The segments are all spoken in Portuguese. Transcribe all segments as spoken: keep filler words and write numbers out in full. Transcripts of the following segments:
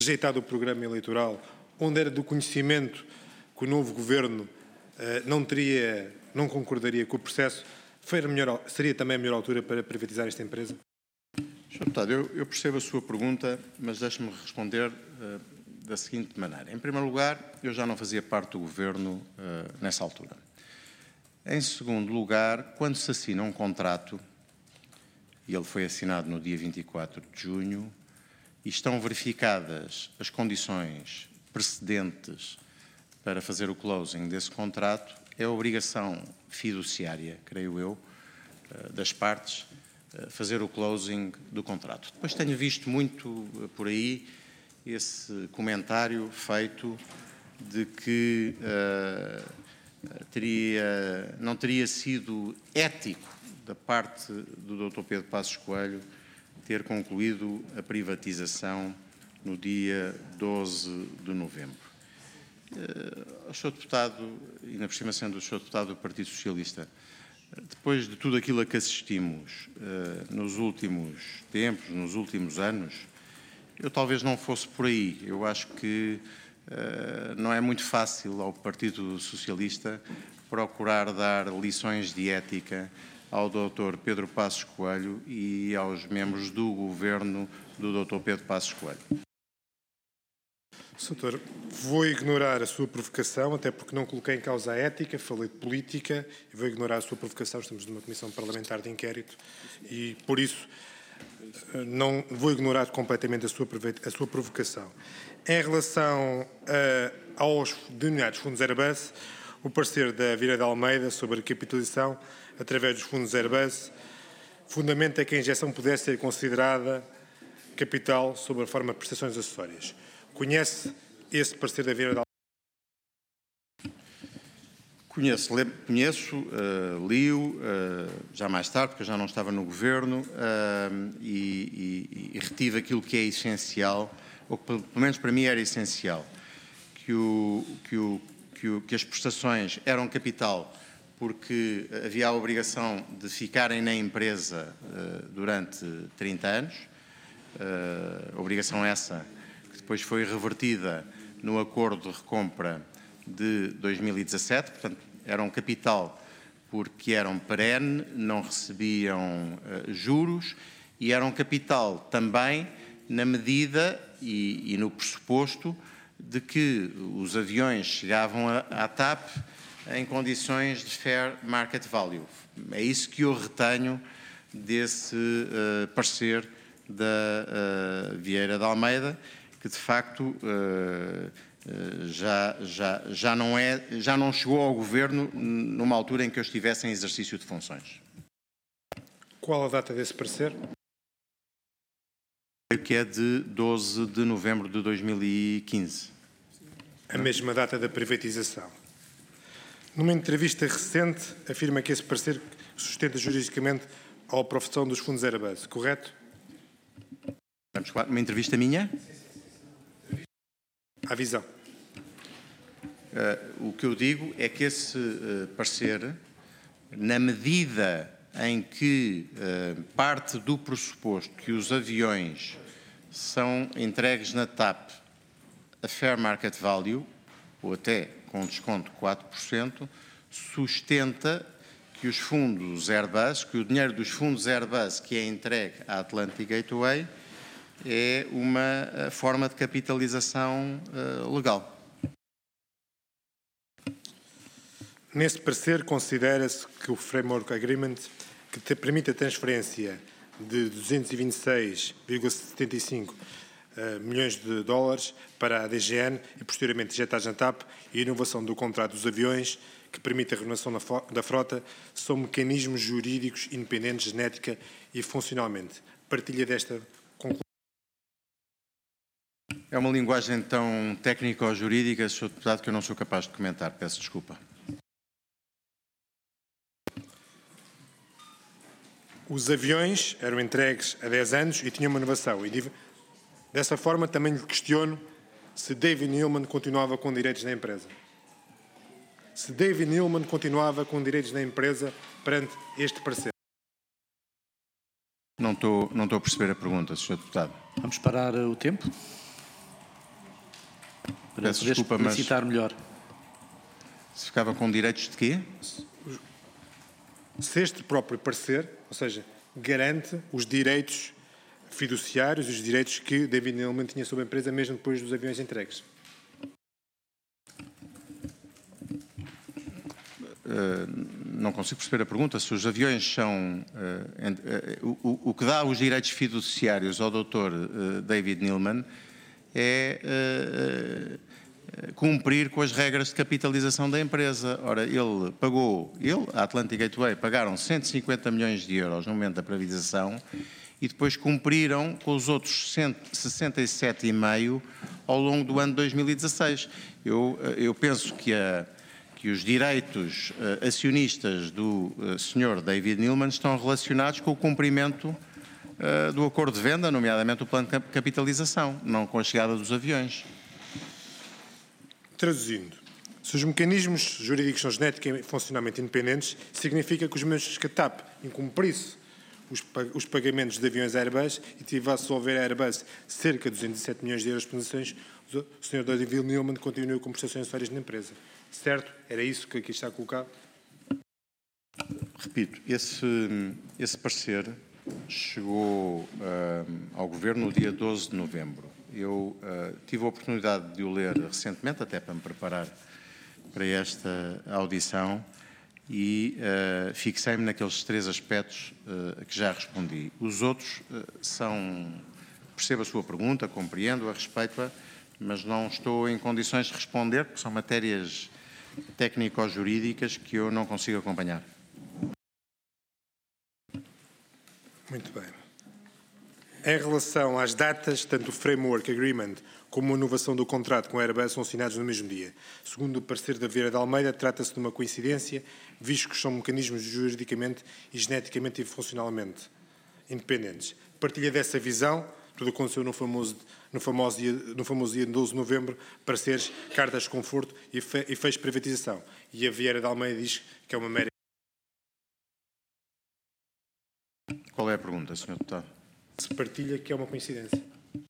rejeitado o programa eleitoral, onde era do conhecimento que o novo governo uh, não teria, não concordaria com o processo, foi a melhor, seria também a melhor altura para privatizar esta empresa? senhor Deputado, eu, eu percebo a sua pergunta, mas deixe-me responder uh, da seguinte maneira. Em primeiro lugar, eu já não fazia parte do Governo uh, nessa altura. Em segundo lugar, quando se assina um contrato, e ele foi assinado no dia vinte e quatro de junho, e estão verificadas as condições precedentes para fazer o closing desse contrato, é obrigação fiduciária, creio eu, das partes, fazer o closing do contrato. Depois tenho visto muito por aí esse comentário feito de que uh, teria, não teria sido ético da parte do doutor Pedro Passos Coelho ter concluído a privatização no dia doze de novembro. Uh, o senhor Deputado, e na por cima sendo o senhor Deputado do Partido Socialista, depois de tudo aquilo a que assistimos uh, nos últimos tempos, nos últimos anos, eu talvez não fosse por aí. Eu acho que uh, não é muito fácil ao Partido Socialista procurar dar lições de ética ao doutor Pedro Passos Coelho e aos membros do governo do doutor Pedro Passos Coelho. Doutor, vou ignorar a sua provocação, até porque não coloquei em causa a ética, falei de política, e vou ignorar a sua provocação, estamos numa comissão parlamentar de inquérito, e por isso não vou ignorar completamente a sua, a sua provocação. Em relação uh, aos denominados fundos Airbus, o parecer da Vieira de Almeida sobre a capitalização através dos fundos Airbus fundamenta que a injeção pudesse ser considerada capital sob a forma de prestações acessórias. Conhece esse parecer da Vieira de Almeida? Conheço, conheço uh, li-o uh, já mais tarde, porque eu já não estava no Governo, uh, e, e, e retive aquilo que é essencial, ou que pelo menos para mim era essencial, que, o, que, o, que, o, que as prestações eram capital porque havia a obrigação de ficarem na empresa uh, durante trinta anos, uh, obrigação essa que depois foi revertida no acordo de recompra de dois mil e dezassete, portanto, eram capital porque eram perene, não recebiam uh, juros, e eram capital também na medida e, e no pressuposto de que os aviões chegavam à TAP em condições de fair market value. É isso que eu retenho desse uh, parecer da uh, Vieira de Almeida, que de facto uh, uh, já, já, já, não é, já não chegou ao Governo numa altura em que eu estivesse em exercício de funções. Qual a data desse parecer? Que é de doze de novembro de dois mil e quinze. A mesma data da privatização. Numa entrevista recente, afirma que esse parecer sustenta juridicamente a aprovação dos fundos Airbus, correto? Vamos lá, uma entrevista minha? À visão. Uh, o que eu digo é que esse uh, parecer, na medida em que uh, parte do pressuposto que os aviões são entregues na TAP a fair market value, ou até com desconto de quatro por cento, sustenta que os fundos Airbus, que o dinheiro dos fundos Airbus que é entregue à Atlantic Gateway é uma forma de capitalização uh, legal. Nesse parecer, considera-se que o Framework Agreement, que te permite a transferência de duzentos e vinte e seis vírgula setenta e cinco uh, milhões de dólares para a D G N e posteriormente injetados na TAP, e a inovação do contrato dos aviões, que permite a renovação da frota, são mecanismos jurídicos independentes genética e funcionalmente. Partilha desta conclusão? É uma linguagem tão técnico-jurídica, senhor Deputado, que eu não sou capaz de comentar. Peço desculpa. Os aviões eram entregues há dez anos e tinham uma inovação. E dessa forma também lhe questiono se David Neilman continuava com direitos na empresa. Se David Neilman continuava com direitos na empresa perante este parecer. Não estou, não estou a perceber a pergunta, senhor Deputado. Vamos parar o tempo. Peço desculpa, mas citar melhor. Se ficava com direitos de quê? Se este próprio parecer, ou seja, garante os direitos fiduciários, os direitos que David Neeleman tinha sobre a empresa mesmo depois dos aviões entregues. Uh, não consigo perceber a pergunta. Se os aviões são... Uh, uh, uh, o, o que dá os direitos fiduciários ao doutor uh, David Neeleman é uh, uh, cumprir com as regras de capitalização da empresa. Ora, ele pagou, ele, a Atlantic Gateway, pagaram cento e cinquenta milhões de euros no momento da privatização e depois cumpriram com os outros sessenta e sete vírgula cinco ao longo do ano de dois mil e dezasseis. Eu, eu penso que, a, que os direitos uh, acionistas do uh, senhor David Neeleman estão relacionados com o cumprimento uh, do acordo de venda, nomeadamente o plano de capitalização, não com a chegada dos aviões. Traduzindo, se os mecanismos jurídicos são geneticamente e funcionalmente independentes, significa que os membros da TAP incumprissem os pagamentos de aviões Airbus e tivesse a houver Airbus cerca de duzentos e sete milhões de euros de posições, o senhor David Neeleman continua com prestações acessórias na empresa. Certo? Era isso que aqui está colocado? Repito, esse, esse parecer chegou uh, ao Governo no dia doze de novembro. Eu uh, tive a oportunidade de o ler recentemente, até para me preparar para esta audição, e uh, fixei-me naqueles três aspectos uh, que já respondi. Os outros uh, são... Percebo a sua pergunta, compreendo-a, respeito-a, mas não estou em condições de responder, porque são matérias técnico-jurídicas que eu não consigo acompanhar. Muito bem. Em relação às datas, tanto o Framework Agreement como a inovação do contrato com a Airbus são assinados no mesmo dia. Segundo o parecer da Vieira de Almeida, trata-se de uma coincidência, visto que são mecanismos juridicamente e geneticamente e funcionalmente independentes. Partilha dessa visão, tudo aconteceu no famoso, no famoso, dia, no famoso dia de doze de novembro, pareceres, cartas de conforto e, fe, e fez privatização. E a Vieira de Almeida diz que é uma mera... Qual é a pergunta, senhor Deputado? Se partilha que é uma coincidência.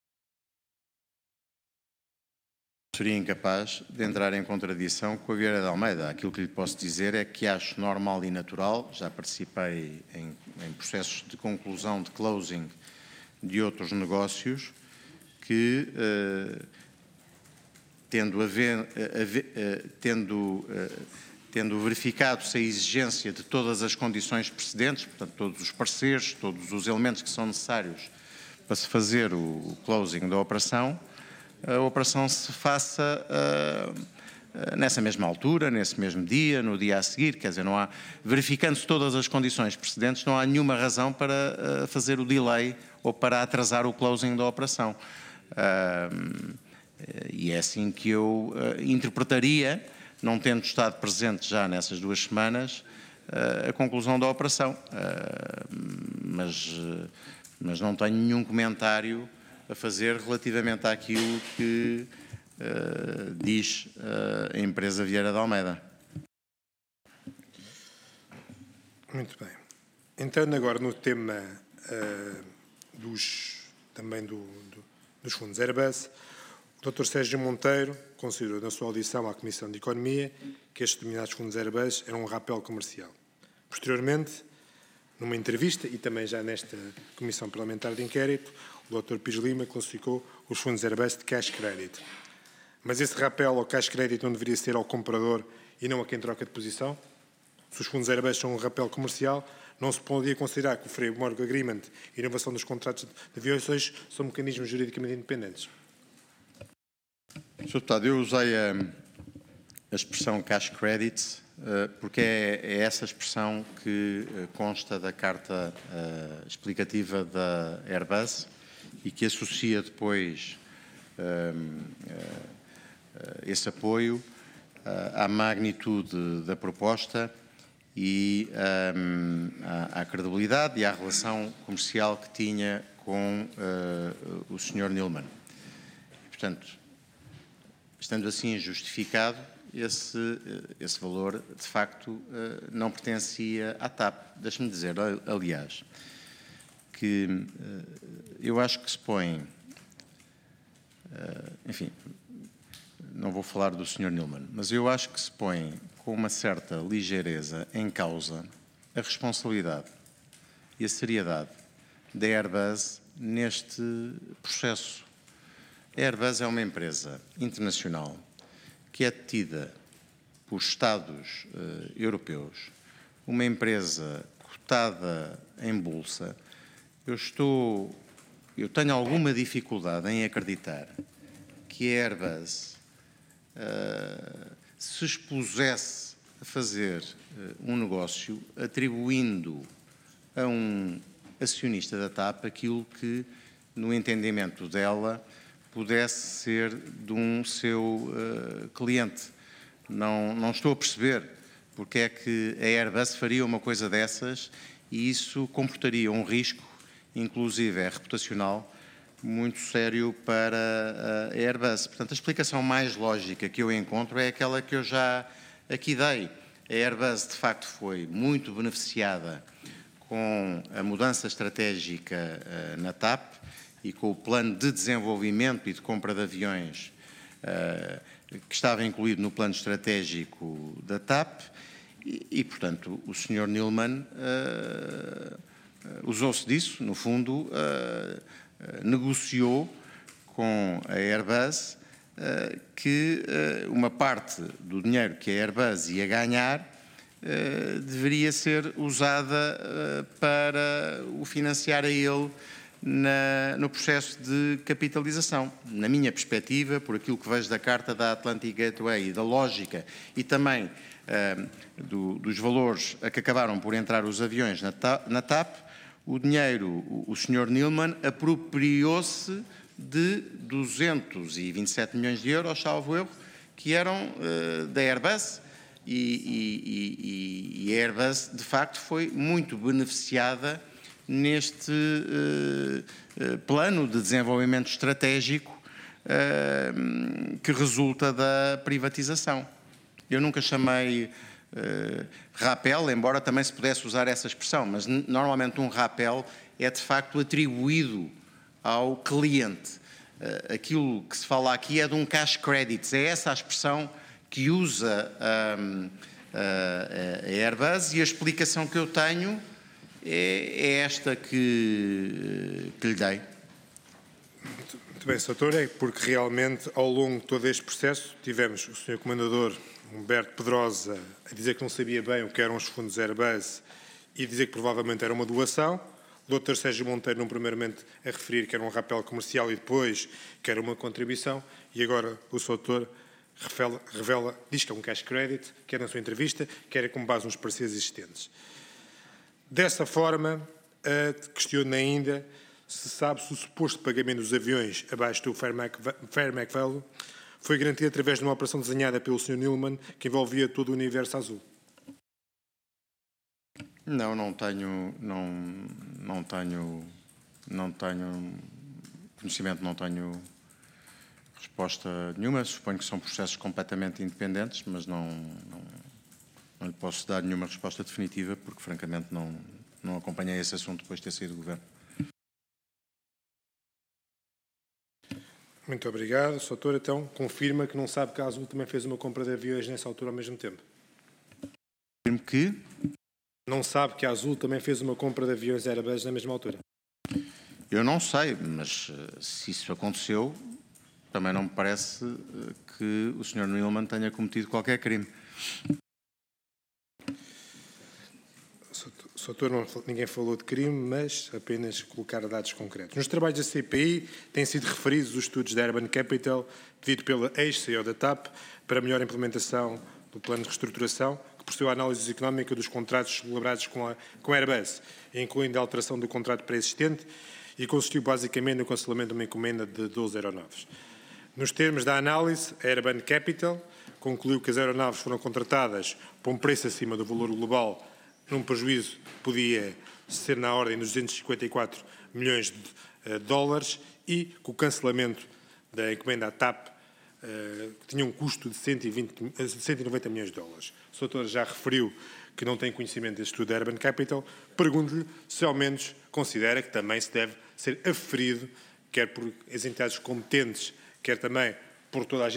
Seria incapaz de entrar em contradição com a Vieira de Almeida. Aquilo que lhe posso dizer é que acho normal e natural, já participei em, em processos de conclusão, de closing de outros negócios, que uh, tendo, haver, uh, uh, tendo, uh, tendo verificado-se a exigência de todas as condições precedentes, portanto todos os pareceres, todos os elementos que são necessários para se fazer o closing da operação, a operação se faça uh, nessa mesma altura, nesse mesmo dia, no dia a seguir, quer dizer, não há, verificando-se todas as condições precedentes, não há nenhuma razão para uh, fazer o delay ou para atrasar o closing da operação. Uh, e é assim que eu uh, interpretaria, não tendo estado presente já nessas duas semanas, uh, a conclusão da operação. Uh, mas, uh, mas não tenho nenhum comentário a fazer relativamente àquilo que uh, diz uh, a empresa Vieira de Almeida. Muito bem. Entrando agora no tema uh, dos, também do, do, dos fundos Airbus, o doutor Sérgio Monteiro considerou na sua audição à Comissão de Economia que estes determinados fundos Airbus eram um rapel comercial. Posteriormente, numa entrevista e também já nesta Comissão Parlamentar de Inquérito, o doutor Pires Lima classificou os fundos Airbus de cash credit. Mas esse rapel ao cash credit não deveria ser ao comprador e não a quem troca de posição? Se os fundos Airbus são um rapel comercial, não se poderia considerar que o Framework Agreement e a inovação dos contratos de aviações são mecanismos juridicamente independentes? senhor Deputado, eu usei a, a expressão cash credits uh, porque é, é essa expressão que uh, consta da carta uh, explicativa da Airbus e que associa depois uh, uh, esse apoio uh, à magnitude da proposta e um, à, à credibilidade e à relação comercial que tinha com uh, o senhor Neeleman. E, portanto, estando assim justificado, esse, esse valor, de facto, não pertencia à TAP. Deixe-me dizer, aliás, que eu acho que se põe, enfim, não vou falar do senhor Neeleman, mas eu acho que se põe com uma certa ligeireza em causa a responsabilidade e a seriedade da Airbus neste processo. A Airbus é uma empresa internacional que é detida por Estados uh, europeus, uma empresa cotada em bolsa. Eu estou, eu tenho alguma dificuldade em acreditar que a Airbus uh, se expusesse a fazer uh, um negócio atribuindo a um acionista da TAP aquilo que, no entendimento dela, pudesse ser de um seu uh, cliente. Não, não estou a perceber porque é que a Airbus faria uma coisa dessas e isso comportaria um risco, inclusive é reputacional, muito sério para a Airbus. Portanto, a explicação mais lógica que eu encontro é aquela que eu já aqui dei. A Airbus, de facto, foi muito beneficiada com a mudança estratégica uh, na TAP e com o plano de desenvolvimento e de compra de aviões uh, que estava incluído no plano estratégico da TAP e, e portanto, o senhor Neeleman uh, uh, usou-se disso, no fundo, uh, uh, negociou com a Airbus uh, que uh, uma parte do dinheiro que a Airbus ia ganhar uh, deveria ser usada uh, para o financiar a ele Na, no processo de capitalização. Na minha perspectiva, por aquilo que vejo da carta da Atlantic Gateway e da lógica e também uh, do, dos valores a que acabaram por entrar os aviões na, na TAP, o dinheiro, o, o senhor Neeleman apropriou-se de duzentos e vinte e sete milhões de euros, salvo erro, que eram uh, da Airbus e, e, e, e a Airbus, de facto, foi muito beneficiada neste uh, uh, plano de desenvolvimento estratégico uh, que resulta da privatização. Eu nunca chamei uh, rapel, embora também se pudesse usar essa expressão, mas normalmente um rapel é de facto atribuído ao cliente. Uh, aquilo que se fala aqui é de um cash credits, é essa a expressão que usa um, a, a Airbus e a explicação que eu tenho é esta que, que lhe dei. Muito bem, doutor, é porque realmente ao longo de todo este processo tivemos o senhor Comandador Humberto Pedrosa a dizer que não sabia bem o que eram os fundos Airbus e dizer que provavelmente era uma doação, o doutor Sérgio Monteiro num primeiro momento a referir que era um rapel comercial e depois que era uma contribuição e agora o senhor doutor revela, revela, diz que é um cash credit, que era na sua entrevista, que era com base nos parceiros existentes. Dessa forma, questiono ainda se sabe se o suposto pagamento dos aviões abaixo do fair market value foi garantido através de uma operação desenhada pelo senhor Neeleman que envolvia todo o universo azul. Não, não tenho, não, não tenho, não tenho conhecimento, não tenho resposta nenhuma. Suponho que são processos completamente independentes, mas não, não Não lhe posso dar nenhuma resposta definitiva, porque, francamente, não, não acompanhei esse assunto depois de ter saído do Governo. Muito obrigado. O doutor, então, confirma que não sabe que a Azul também fez uma compra de aviões nessa altura ao mesmo tempo? Confirmo que? Não sabe que a Azul também fez uma compra de aviões Airbus na mesma altura? Eu não sei, mas se isso aconteceu, também não me parece que o senhor Neeleman tenha cometido qualquer crime. Doutor, não, ninguém falou de crime, mas apenas colocar dados concretos. Nos trabalhos da C P I têm sido referidos os estudos da Urban Capital, pedido pela ex-C E O da TAP, para melhor implementação do plano de reestruturação, que procedeu à análise económica dos contratos celebrados com a, com a Airbus, incluindo a alteração do contrato pré-existente, e consistiu basicamente no cancelamento de uma encomenda de doze aeronaves. Nos termos da análise, a Urban Capital concluiu que as aeronaves foram contratadas por um preço acima do valor global, num prejuízo que podia ser na ordem dos duzentos e cinquenta e quatro milhões de uh, dólares e que o cancelamento da encomenda à TAP uh, tinha um custo de cento e vinte, cento e noventa milhões de dólares. O doutor já referiu que não tem conhecimento deste estudo da Urban Capital. Pergunto-lhe se ao menos considera que também se deve ser aferido, quer por as entidades competentes, quer também por toda a gente,